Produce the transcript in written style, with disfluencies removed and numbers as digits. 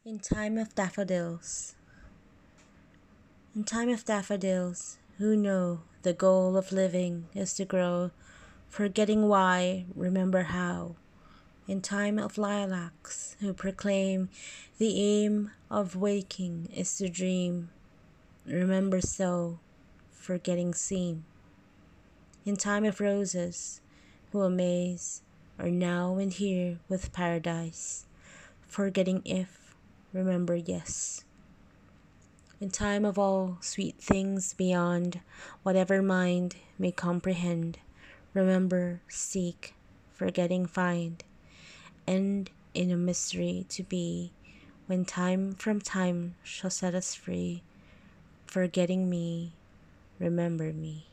In time of daffodils. In time of daffodils, who know the goal of living is to grow, forgetting why, remember how. In time of lilacs, who proclaim the aim of waking is to dream, remember so, forgetting seem. In time of roses, who amaze, are now and here with paradise, forgetting if, remember yes. In time of all sweet things beyond whatever mind may comprehend, remember, seek, forgetting find, end in a mystery to be, when time from time shall set us free, forgetting me, remember me.